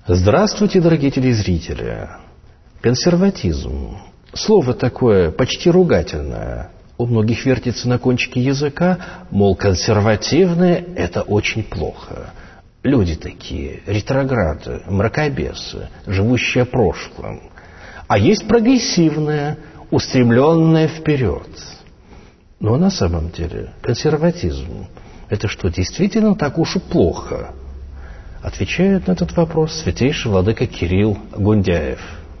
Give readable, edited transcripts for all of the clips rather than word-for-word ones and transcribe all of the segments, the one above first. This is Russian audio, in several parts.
Здравствуйте, дорогие телезрители. Консерватизм. Слово такое почти ругательное. У многих вертится на кончике языка, мол, консервативные – это очень плохо. Люди такие, ретрограды, мракобесы, живущие прошлым. А есть прогрессивное, устремленное вперед. Но на самом деле консерватизм – это что, действительно так уж и плохо? Отвечает на этот вопрос святейший владыка Кирилл Гундяев.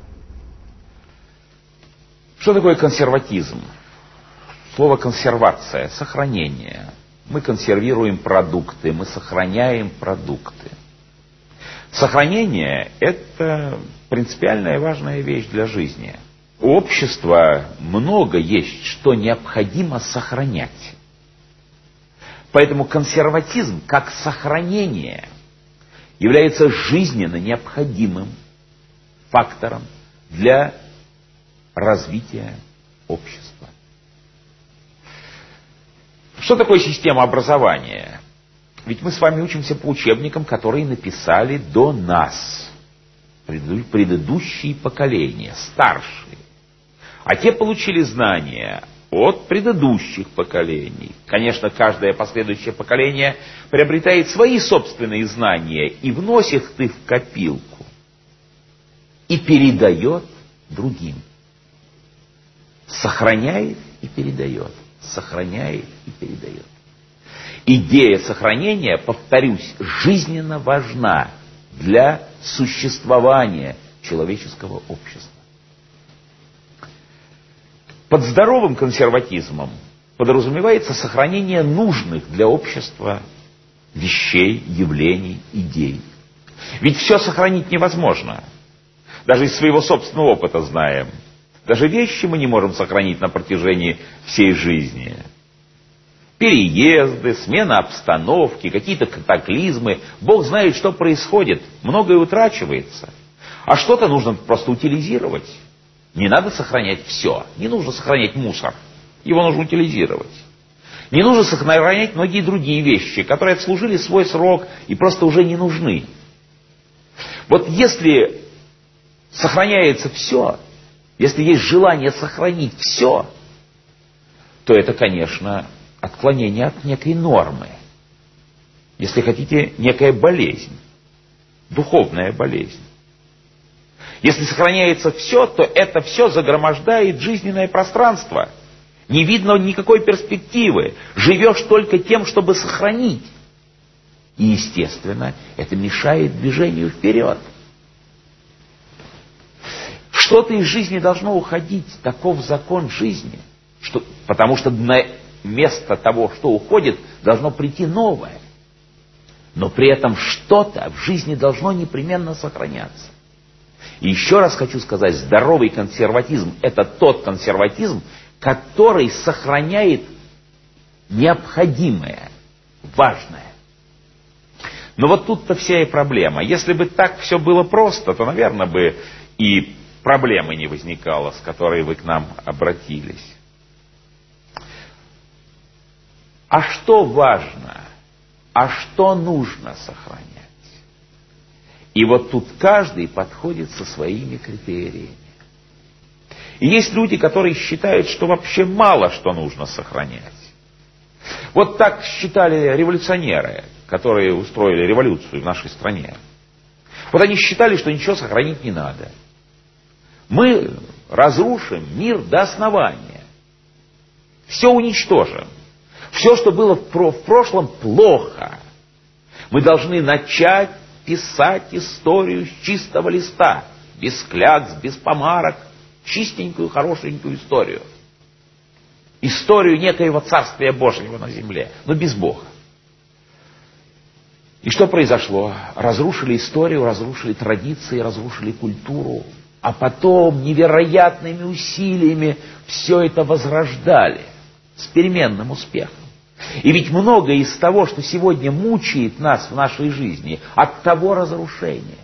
Что такое консерватизм? Слово консервация, сохранение. Мы консервируем продукты, мы сохраняем продукты. Сохранение – это принципиальная важная вещь для жизни. У общества много есть, что необходимо сохранять. Поэтому консерватизм, как сохранение, является жизненно необходимым фактором для развития общества. Что такое система образования? Ведь мы с вами учимся по учебникам, которые написали до нас предыдущие поколения, старшие. А те получили знания от предыдущих поколений. Конечно, каждое последующее поколение приобретает свои собственные знания и вносит их в копилку и передает другим. Сохраняет и передает. Сохраняет и передает. Идея сохранения, повторюсь, жизненно важна для существования человеческого общества. Под здоровым консерватизмом подразумевается сохранение нужных для общества вещей, явлений, идей. Ведь все сохранить невозможно. Даже из своего собственного опыта знаем. Даже вещи мы не можем сохранить на протяжении всей жизни. Переезды, смена обстановки, какие-то катаклизмы. Бог знает, что происходит. Многое утрачивается. А что-то нужно просто утилизировать. Не надо сохранять все. Не нужно сохранять мусор. Его нужно утилизировать. Не нужно сохранять многие другие вещи, которые отслужили свой срок и просто уже не нужны. Вот если сохраняется все, если есть желание сохранить все, то это, конечно, отклонение от некой нормы. Если хотите, некая болезнь, духовная болезнь. Если сохраняется все, то это все загромождает жизненное пространство. Не видно никакой перспективы. Живешь только тем, чтобы сохранить. И, естественно, это мешает движению вперед. Что-то из жизни должно уходить. Таков закон жизни. Потому что на место того, что уходит, должно прийти новое. Но при этом что-то в жизни должно непременно сохраняться. И еще раз хочу сказать, здоровый консерватизм – это тот консерватизм, который сохраняет необходимое, важное. Но вот тут-то вся и проблема. Если бы так все было просто, то, наверное, бы и проблемы не возникало, с которой вы к нам обратились. А что важно? А что нужно сохранять? И вот тут каждый подходит со своими критериями. И есть люди, которые считают, что вообще мало что нужно сохранять. Вот так считали революционеры, которые устроили революцию в нашей стране. Вот они считали, что ничего сохранить не надо. Мы разрушим мир до основания. Все уничтожим. Все, что было в прошлом, плохо. Мы должны начать писать историю с чистого листа, без клякс, без помарок, чистенькую, хорошенькую историю. Историю некоего Царствия Божьего на земле, но без Бога. И что произошло? Разрушили историю, разрушили традиции, разрушили культуру, а потом невероятными усилиями все это возрождали с переменным успехом. И ведь многое из того, что сегодня мучает нас в нашей жизни, от того разрушения.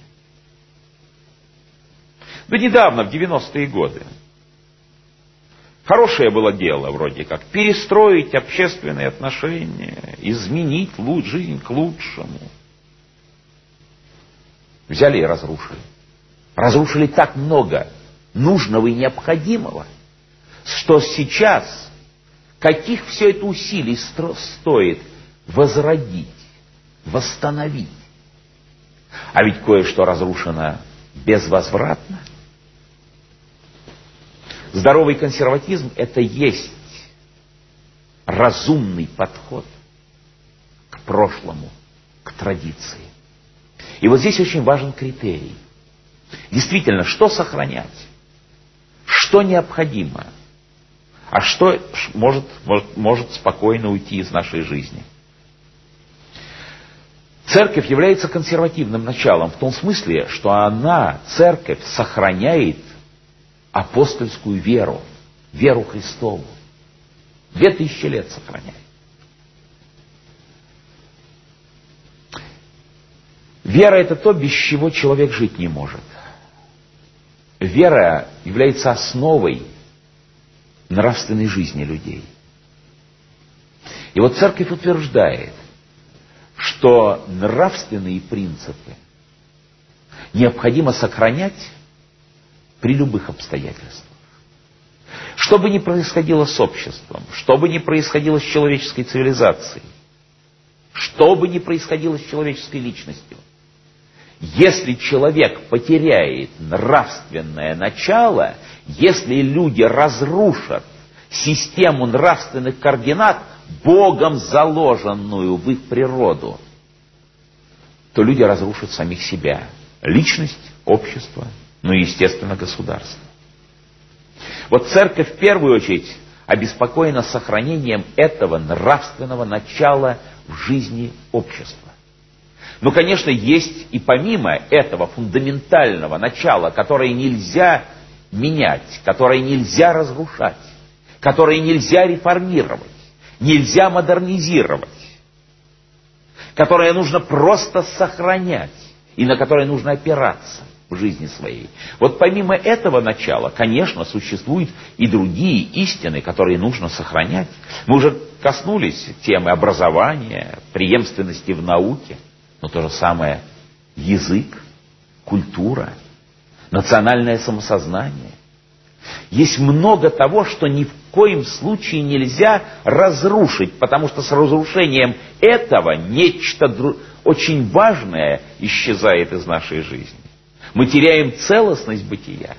Да недавно, в 90-е годы, хорошее было дело вроде как, перестроить общественные отношения, изменить жизнь к лучшему. взяли и разрушили. Разрушили так много нужного и необходимого, что сейчас каких все это усилий стоит возродить, восстановить. А ведь кое-что разрушено безвозвратно. Здоровый консерватизм – это есть разумный подход к прошлому, к традиции. И вот здесь очень важен критерий. Действительно, что сохранять? Что необходимо? А что может спокойно уйти из нашей жизни? Церковь является консервативным началом в том смысле, что она, церковь, сохраняет апостольскую веру, веру Христову. 2000 лет сохраняет. Вера – это то, без чего человек жить не может. Вера является основой нравственной жизни людей. И вот церковь утверждает, что нравственные принципы необходимо сохранять при любых обстоятельствах. Что бы ни происходило с обществом, что бы ни происходило с человеческой цивилизацией, что бы ни происходило с человеческой личностью, если человек потеряет нравственное начало, если люди разрушат систему нравственных координат, Богом заложенную в их природу, то люди разрушат самих себя. Личность, общество, ну и, естественно, государство. Вот церковь в первую очередь обеспокоена сохранением этого нравственного начала в жизни общества. Но, конечно, есть и помимо этого фундаментального начала, которое нельзя менять, которое нельзя разрушать, которое нельзя реформировать, нельзя модернизировать, которое нужно просто сохранять и на которое нужно опираться в жизни своей. Вот помимо этого начала, конечно, существуют и другие истины, которые нужно сохранять. Мы уже коснулись темы образования, преемственности в науке, но то же самое язык, культура, национальное самосознание. Есть много того, что ни в коем случае нельзя разрушить, потому что с разрушением этого нечто очень важное исчезает из нашей жизни. Мы теряем целостность бытия.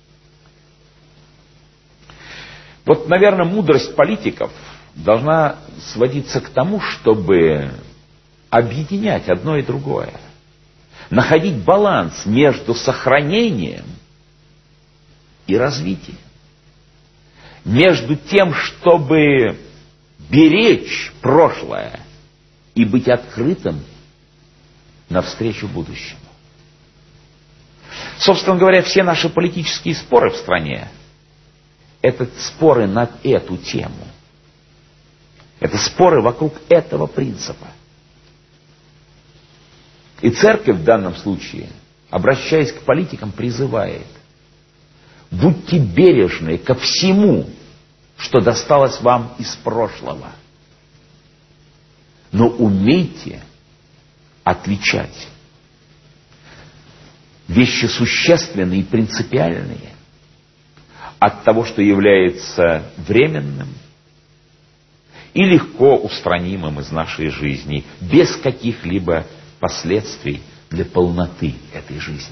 Вот, наверное, мудрость политиков должна сводиться к тому, чтобы объединять одно и другое. Находить баланс между сохранением и развитием. Между тем, чтобы беречь прошлое и быть открытым навстречу будущему. Собственно говоря, все наши политические споры в стране – это споры над эту тему. Это споры вокруг этого принципа. И церковь в данном случае, обращаясь к политикам, призывает: будьте бережны ко всему, что досталось вам из прошлого. Но умейте отличать вещи существенные и принципиальные от того, что является временным и легко устранимым из нашей жизни, без каких-либо последствий для полноты этой жизни.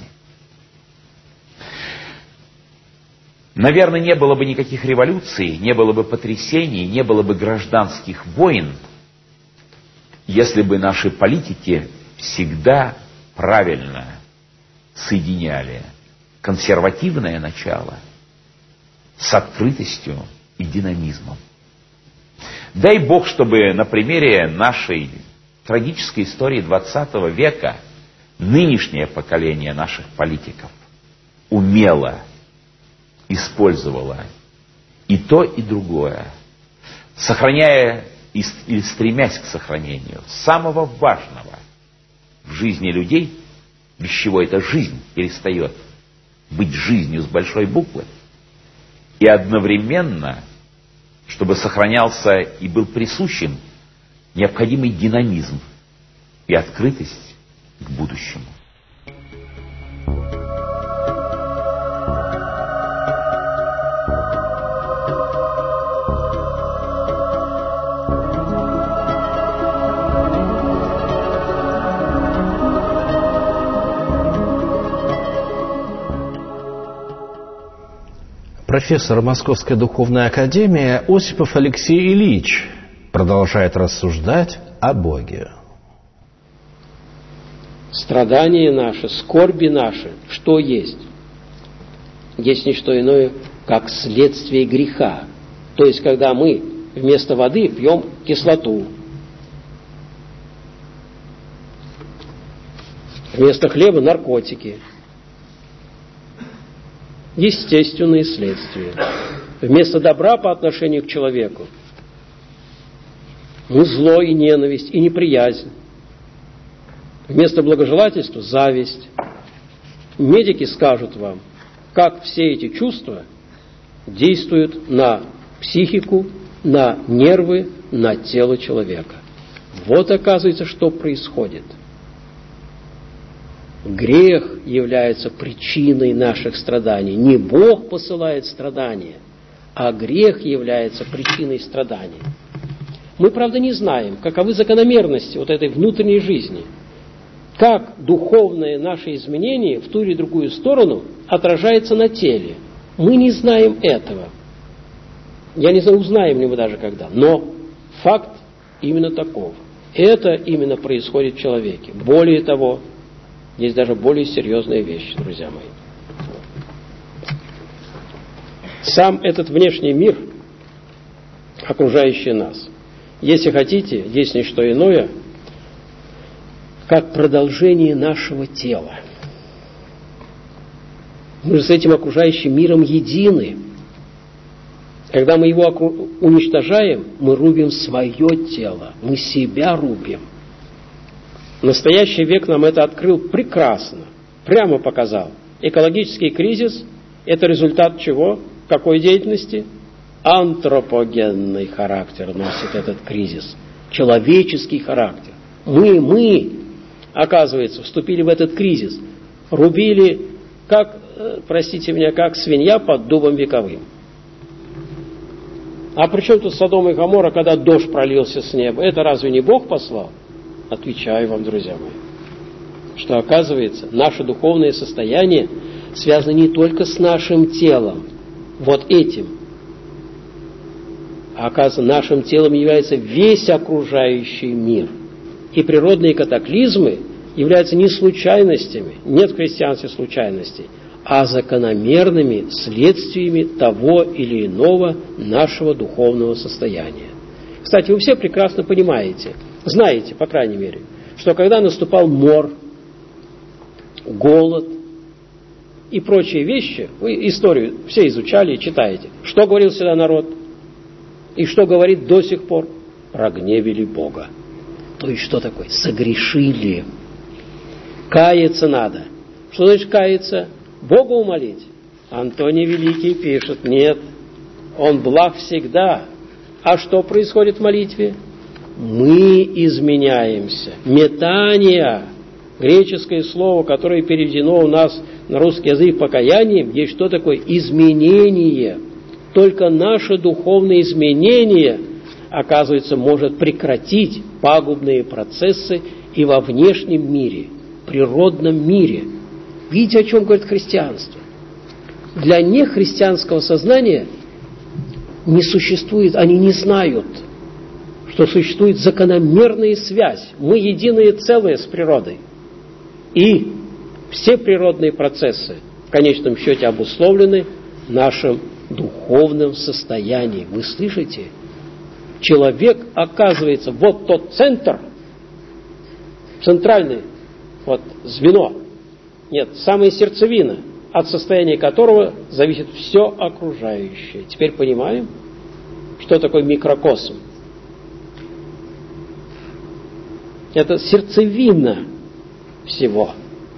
Наверное, не было бы никаких революций, не было бы потрясений, не было бы гражданских войн, если бы наши политики всегда правильно соединяли консервативное начало с открытостью и динамизмом. Дай Бог, чтобы на примере нашей трагической истории XX века нынешнее поколение наших политиков умело использовало и то, и другое, сохраняя или стремясь к сохранению самого важного в жизни людей, без чего эта жизнь перестает быть жизнью с большой буквы, и одновременно, чтобы сохранялся и был присущим необходимый динамизм и открытость к будущему. Профессор Московской духовной академии Осипов Алексей Ильич продолжает рассуждать о Боге. Страдания наши, скорби наши, что есть? Есть не что иное, как следствие греха. То есть, когда мы вместо воды пьем кислоту, вместо хлеба наркотики, естественные следствия. Вместо добра по отношению к человеку зло и ненависть и неприязнь. Вместо благожелательства зависть. Медики скажут вам, как все эти чувства действуют на психику, на нервы, на тело человека. Вот оказывается, что происходит. Грех является причиной наших страданий. Не Бог посылает страдания, а грех является причиной страданий. Мы, правда, не знаем, каковы закономерности вот этой внутренней жизни. Как духовное наше изменение в ту или другую сторону отражается на теле. Мы не знаем этого. Я не знаю, узнаем ли мы даже когда. Но факт именно таков. Это именно происходит в человеке. Более того, есть даже более серьезные вещи, друзья мои. Сам этот внешний мир, окружающий нас, если хотите, есть не что иное, как продолжение нашего тела. Мы же с этим окружающим миром едины. Когда мы его уничтожаем, мы рубим свое тело, мы себя рубим. Настоящий век нам это открыл прекрасно, прямо показал. Экологический кризис – это результат чего? Какой деятельности? Антропогенный характер носит этот кризис. Человеческий характер. Мы, оказывается, вступили в этот кризис. Рубили, как, простите меня, как свинья под дубом вековым. А при чем тут Содом и Гоморра, когда дождь пролился с неба? Это разве не Бог послал? Отвечаю вам, друзья мои, что, оказывается, наше духовное состояние связано не только с нашим телом, вот этим, а, оказывается, нашим телом является весь окружающий мир. И природные катаклизмы являются не случайностями, нет в христианстве случайностей, а закономерными следствиями того или иного нашего духовного состояния. Кстати, вы все прекрасно понимаете, знаете, по крайней мере, что когда наступал мор, голод и прочие вещи, вы историю все изучали и читаете, что говорил всегда народ и что говорит до сих пор? Прогневили Бога. То есть что такое? Согрешили. Каяться надо. Что значит каяться? Бога умолить. Антоний Великий пишет, нет, Он благ всегда. А что происходит в молитве? Мы изменяемся. Метание, греческое слово, которое переведено у нас на русский язык покаянием, есть что такое? Изменение. Только наше духовное изменение, оказывается, может прекратить пагубные процессы и во внешнем мире, природном мире. Видите, о чем говорит христианство? Для нехристианского сознания не существует, они не знают, что существует закономерная связь. Мы единое целое с природой. И все природные процессы в конечном счете обусловлены нашим духовным состоянием. Вы слышите? Человек, оказывается, вот тот центр, центральное вот звено, нет, самая сердцевина, от состояния которого зависит все окружающее. Теперь понимаем, что такое микрокосм. Это сердцевина всего.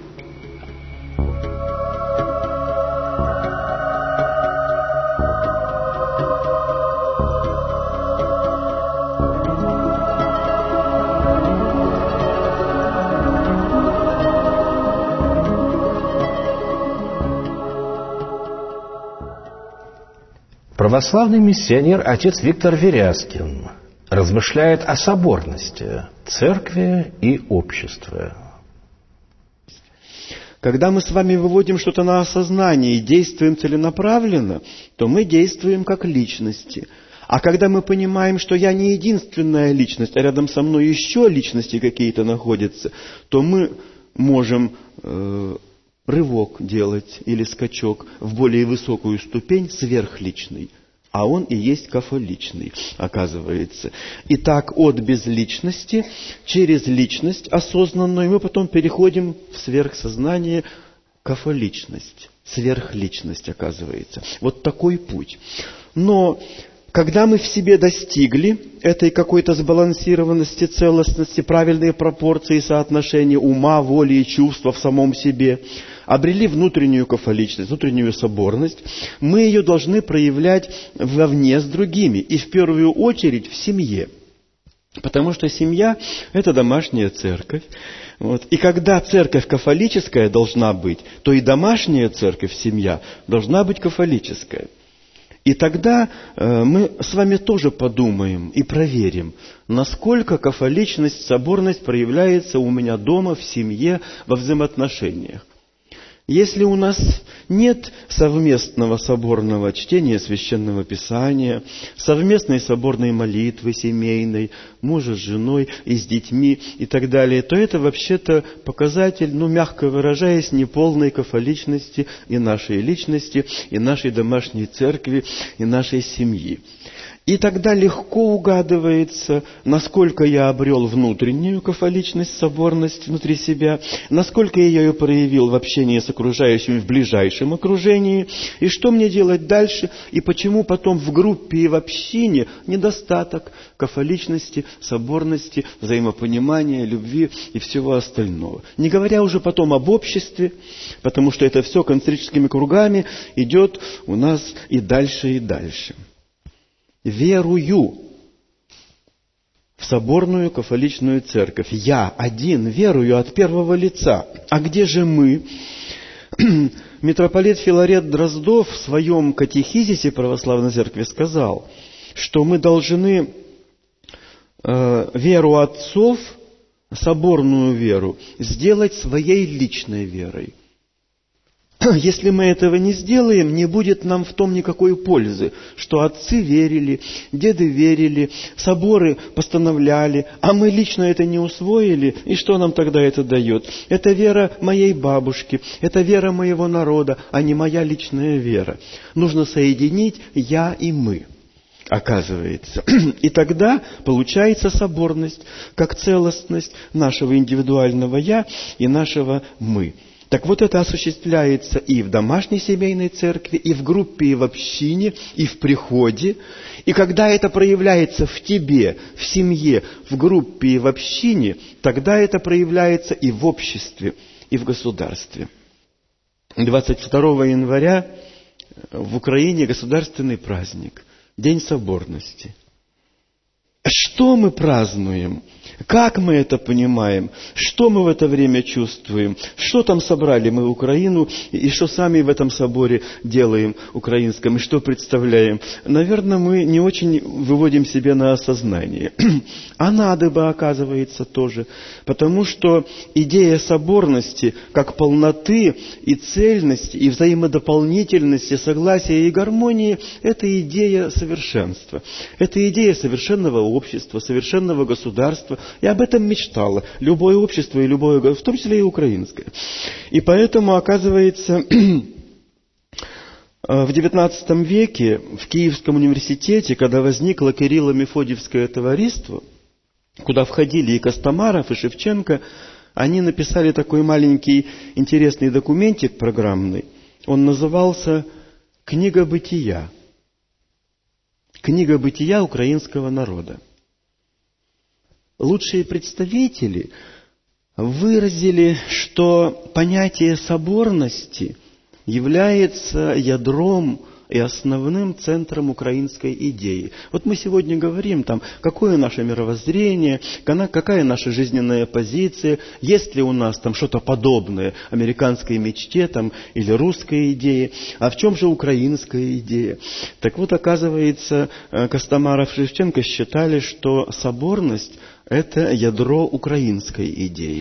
Православный миссионер отец Виктор Верязкин размышляет о соборности церкви и общества. Когда мы с вами выводим что-то на осознание и действуем целенаправленно, то мы действуем как личности. А когда мы понимаем, что я не единственная личность, а рядом со мной еще личности какие-то находятся, то мы можем рывок делать или скачок в более высокую ступень сверхличный. А он и есть кафоличный, оказывается. Итак, от безличности через личность осознанную мы потом переходим в сверхсознание, кафоличность, сверхличность, оказывается. Вот такой путь. Но когда мы в себе достигли этой какой-то сбалансированности, целостности, правильной пропорции соотношения ума, воли и чувства в самом себе, обрели внутреннюю кафоличность, внутреннюю соборность, мы ее должны проявлять вовне с другими, и в первую очередь в семье. Потому что семья – это домашняя церковь. Вот. И когда церковь кафолическая должна быть, то и домашняя церковь, семья, должна быть кафолическая. И тогда мы с вами тоже подумаем и проверим, насколько кафоличность, соборность проявляется у меня дома, в семье, во взаимоотношениях. Если у нас нет совместного соборного чтения Священного Писания, совместной соборной молитвы семейной, мужа с женой и с детьми и так далее, то это вообще-то показатель, мягко выражаясь, неполной кафоличности и нашей личности, и нашей домашней церкви, и нашей семьи. И тогда легко угадывается, насколько я обрел внутреннюю кафоличность, соборность внутри себя, насколько я ее проявил в общении с окружающими в ближайшем окружении, и что мне делать дальше, и почему потом в группе и в общине недостаток кафоличности, соборности, взаимопонимания, любви и всего остального. Не говоря уже потом об обществе, потому что это все концентрическими кругами идет у нас и дальше, и дальше. Верую в соборную кафоличную церковь. Я один верую от первого лица. А где же мы? Митрополит Филарет Дроздов в своем катехизисе православной церкви сказал, что мы должны веру отцов, соборную веру, сделать своей личной верой. Если мы этого не сделаем, не будет нам в том никакой пользы, что отцы верили, деды верили, соборы постановляли, а мы лично это не усвоили, и что нам тогда это дает? Это вера моей бабушки, это вера моего народа, а не моя личная вера. Нужно соединить я и мы, оказывается. И тогда получается соборность, как целостность нашего индивидуального я и нашего мы. Так вот это осуществляется и в домашней семейной церкви, и в группе, и в общине, и в приходе. И когда это проявляется в тебе, в семье, в группе и в общине, тогда это проявляется и в обществе, и в государстве. 22 января в Украине государственный праздник, День соборности. Что мы празднуем? Как мы это понимаем? Что мы в это время чувствуем? Что там собрали мы Украину? И что сами в этом соборе делаем украинском? И что представляем? Наверное, мы не очень выводим себе на осознание. А надо бы, оказывается, тоже. Потому что идея соборности, как полноты и цельности, и взаимодополнительности, согласия и гармонии, это идея совершенства. Это идея совершенного общества, совершенного государства. И об этом мечтало любое общество и любое, в том числе и украинское. И поэтому, оказывается, в XIX веке в Киевском университете, когда возникло Кирилло-Мефодиевское товариство, куда входили и Костомаров, и Шевченко, они написали такой маленький интересный документик программный. Он назывался «Книга бытия». Книга бытия украинского народа. Лучшие представители выразили, что понятие соборности является ядром и основным центром украинской идеи. Вот мы сегодня говорим, какое наше мировоззрение, какая наша жизненная позиция, есть ли у нас что-то подобное американской мечте или русской идее, а в чем же украинская идея? Так вот, оказывается, Костомаров и Шевченко считали, что соборность – это ядро украинской идеи.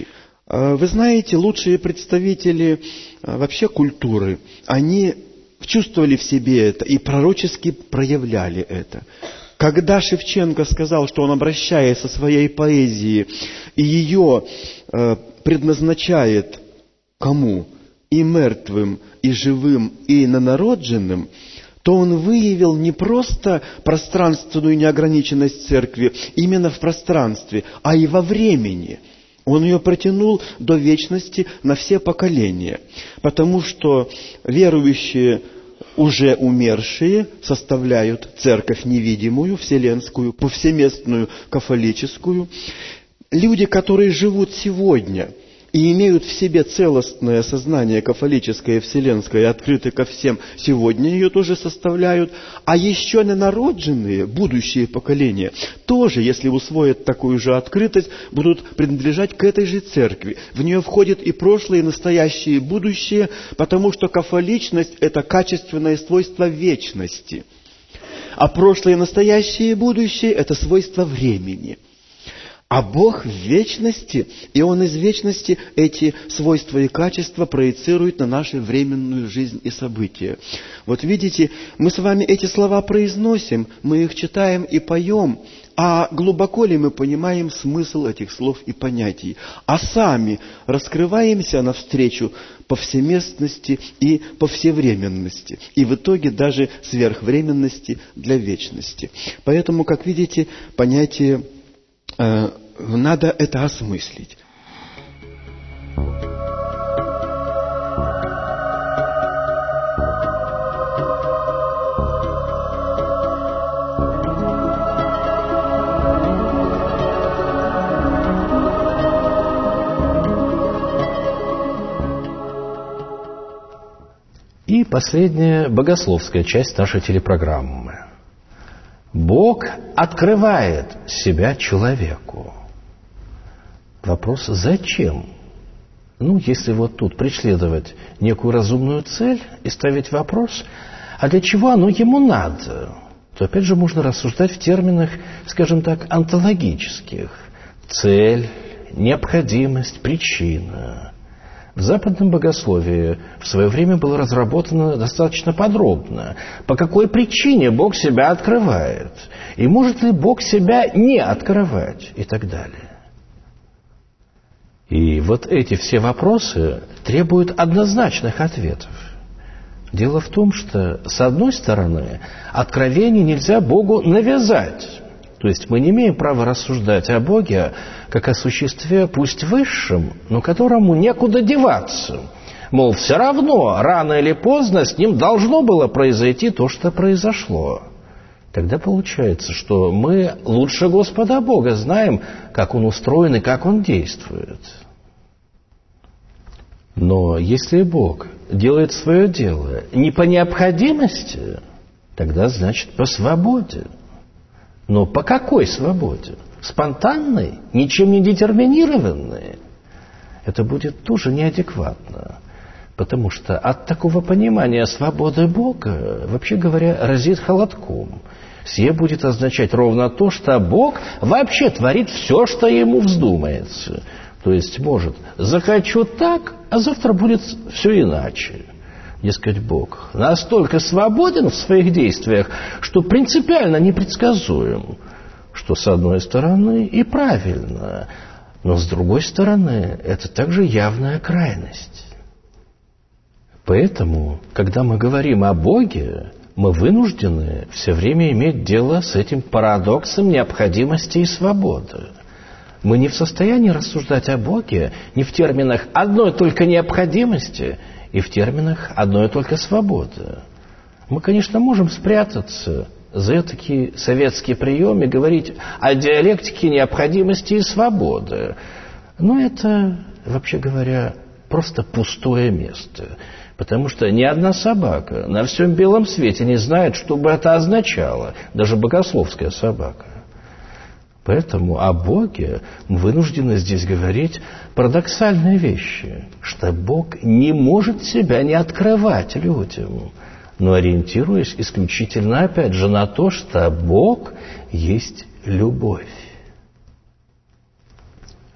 Вы знаете, лучшие представители вообще культуры, они чувствовали в себе это и пророчески проявляли это. Когда Шевченко сказал, что он обращается со своей поэзией и ее предназначает кому? И мертвым, и живым, и инонародженным, то он выявил не просто пространственную неограниченность церкви именно в пространстве, а и во времени. Он ее протянул до вечности на все поколения, потому что верующие, уже умершие, составляют церковь невидимую, вселенскую, повсеместную, кафолическую. Люди, которые живут сегодня и имеют в себе целостное сознание кафолическое, вселенское, открыты ко всем, сегодня ее тоже составляют. А еще ненародженные, будущие поколения, тоже, если усвоят такую же открытость, будут принадлежать к этой же церкви. В нее входит и прошлое, и настоящее, и будущее, потому что кафоличность – это качественное свойство вечности. А прошлое, настоящее и будущее – это свойство времени. А Бог в вечности, и Он из вечности эти свойства и качества проецирует на нашу временную жизнь и события. Вот видите, мы с вами эти слова произносим, мы их читаем и поем, а глубоко ли мы понимаем смысл этих слов и понятий? А сами раскрываемся навстречу повсеместности и повсевременности, и в итоге даже сверхвременности для вечности. Поэтому, как видите, понятие надо это осмыслить. И последняя богословская часть нашей телепрограммы. Бог открывает себя человеку. Вопрос, зачем? Если вот тут преследовать некую разумную цель и ставить вопрос, а для чего оно ему надо, то опять же можно рассуждать в терминах, скажем так, онтологических. Цель, необходимость, причина. В западном богословии в свое время было разработано достаточно подробно, по какой причине Бог себя открывает, и может ли Бог себя не открывать, и так далее. И вот эти все вопросы требуют однозначных ответов. Дело в том, что, с одной стороны, откровение нельзя Богу навязать. То есть мы не имеем права рассуждать о Боге как о существе, пусть высшем, но которому некуда деваться. Мол, все равно, рано или поздно с ним должно было произойти то, что произошло. Тогда получается, что мы лучше Господа Бога знаем, как Он устроен и как Он действует. Но если Бог делает свое дело не по необходимости, тогда значит по свободе. Но по какой свободе? Спонтанной, ничем не детерминированной? Это будет тоже неадекватно. Потому что от такого понимания свободы Бога, вообще говоря, разит холодком. Сие будет означать ровно то, что Бог вообще творит все, что ему вздумается. То есть, может, захочу так, а завтра будет все иначе. Дескать, Бог настолько свободен в своих действиях, что принципиально непредсказуем, что с одной стороны и правильно, но с другой стороны это также явная крайность. Поэтому, когда мы говорим о Боге, мы вынуждены все время иметь дело с этим парадоксом необходимости и свободы. Мы не в состоянии рассуждать о Боге не в терминах одной только необходимости и в терминах одной только свободы. Мы, конечно, можем спрятаться за такие советские приемы и говорить о диалектике необходимости и свободы. Но это, вообще говоря, просто пустое место. Потому что ни одна собака на всем белом свете не знает, что бы это означало, даже богословская собака. Поэтому о Боге мы вынуждены здесь говорить парадоксальные вещи, что Бог не может себя не открывать людям, но ориентируясь исключительно, опять же, на то, что Бог есть любовь.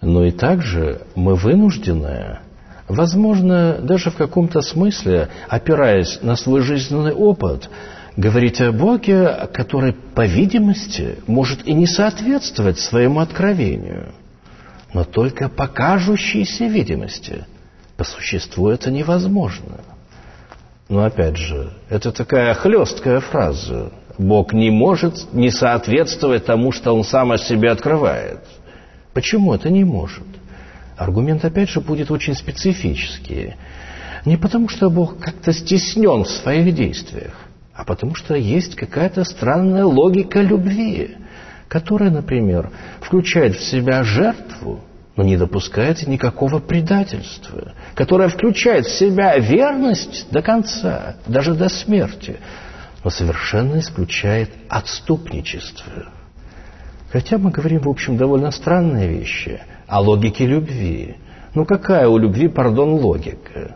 Но и также мы вынуждены, возможно, даже в каком-то смысле, опираясь на свой жизненный опыт, говорить о Боге, который, по видимости, может и не соответствовать своему откровению, но только по кажущейся видимости. По существу это невозможно. Но опять же, это такая хлесткая фраза. Бог не может не соответствовать тому, что Он сам о себе открывает. Почему это не может? Аргумент, опять же, будет очень специфический. Не потому, что Бог как-то стеснен в своих действиях, а потому, что есть какая-то странная логика любви, которая, например, включает в себя жертву, но не допускает никакого предательства, которая включает в себя верность до конца, даже до смерти, но совершенно исключает отступничество. Хотя мы говорим, в общем, довольно странные вещи о логике любви. Ну какая у любви, логика?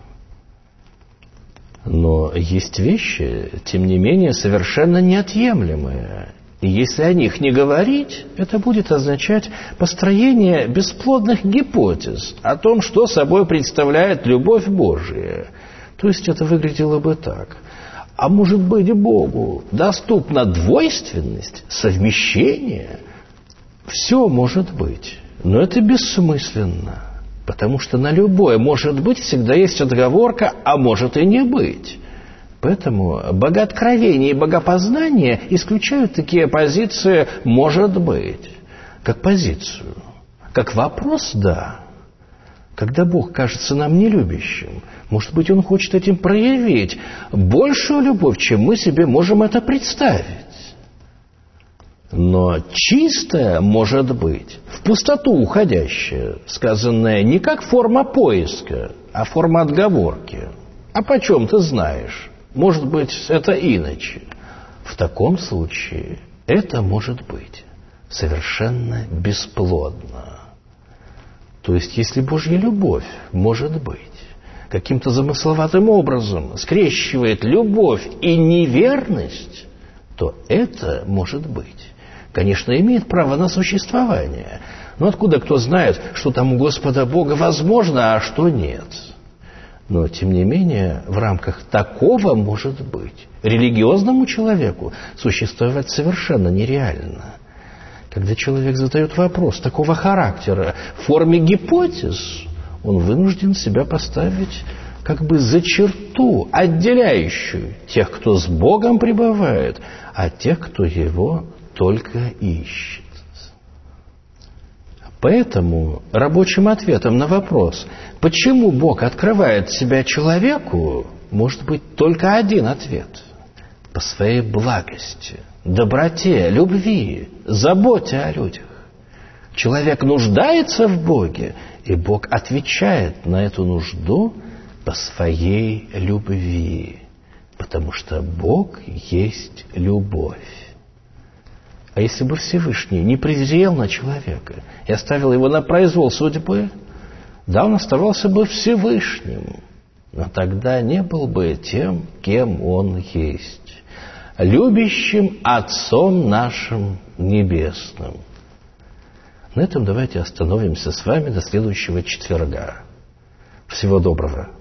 Но есть вещи, тем не менее, совершенно неотъемлемые. И если о них не говорить, это будет означать построение бесплодных гипотез о том, что собой представляет любовь Божия. То есть это выглядело бы так. А может быть, Богу доступна двойственность, совмещение? Все может быть, но это бессмысленно. Потому что на любое «может быть» всегда есть отговорка «а может и не быть». Поэтому богооткровение и богопознание исключают такие позиции «может быть», как позицию. Как вопрос – да. Когда Бог кажется нам нелюбящим, может быть, Он хочет этим проявить большую любовь, чем мы себе можем это представить. Но чистое может быть, в пустоту уходящее, сказанное не как форма поиска, а форма отговорки. А почем ты знаешь? Может быть, это иначе. В таком случае это может быть совершенно бесплодно. То есть, если Божья любовь, может быть, каким-то замысловатым образом скрещивает любовь и неверность, то это может быть. Конечно, имеет право на существование. Но откуда кто знает, что там у Господа Бога возможно, а что нет? Но, тем не менее, в рамках такого может быть. Религиозному человеку существовать совершенно нереально. Когда человек задает вопрос такого характера в форме гипотез, он вынужден себя поставить как бы за черту, отделяющую тех, кто с Богом пребывает, от тех, кто Его только ищет. Поэтому рабочим ответом на вопрос, почему Бог открывает себя человеку, может быть только один ответ. По своей благости, доброте, любви, заботе о людях. Человек нуждается в Боге, и Бог отвечает на эту нужду по своей любви. Потому что Бог есть любовь. А если бы Всевышний не презрел на человека и оставил его на произвол судьбы, да, он оставался бы Всевышним, но тогда не был бы тем, кем он есть, любящим Отцом нашим Небесным. На этом давайте остановимся с вами до следующего четверга. Всего доброго.